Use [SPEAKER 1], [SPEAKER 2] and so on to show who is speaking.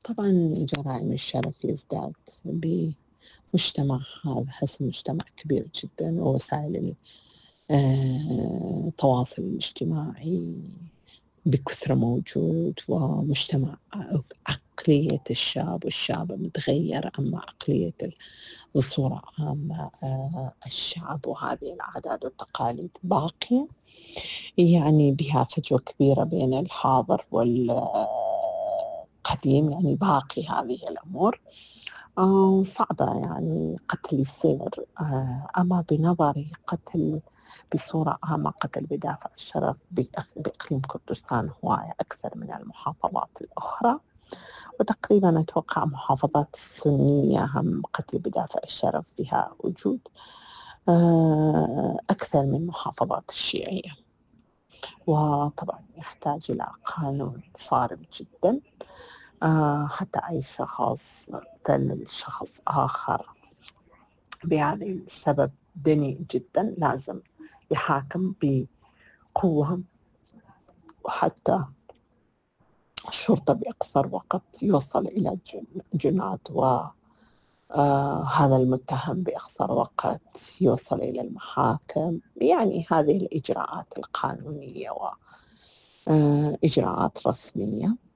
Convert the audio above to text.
[SPEAKER 1] طبعا جرائم الشرف يزداد بمجتمع، هذا حسب مجتمع كبير جدا، ووسائل التواصل الاجتماعي بكثرة موجود، ومجتمع عقلية الشاب والشابة متغيرة، أما عقلية بصورة عامة الشعب وهذه العادات والتقاليد باقية. يعني بها فجوة كبيرة بين الحاضر والقديم، يعني باقي هذه الأمور. صعبة يعني قتل يصير، أما بنظري قتل بصورة عامة، قتل بدافع الشرف بإقليم كردستان هواية أكثر من المحافظات الأخرى، وتقريبا أتوقع محافظات السنية هم قتل بدافع الشرف بها وجود أكثر من محافظات الشيعية. وطبعا يحتاج إلى قانون صارم جدا، حتى أي شخص قتل شخص آخر بهذا السبب دنيء جدا لازم يحاكم بقوة، وحتى الشرطة بأقصر وقت يوصل إلى جنات، وهذا المتهم بأقصر وقت يوصل إلى المحاكم. يعني هذه الإجراءات القانونية وإجراءات رسمية.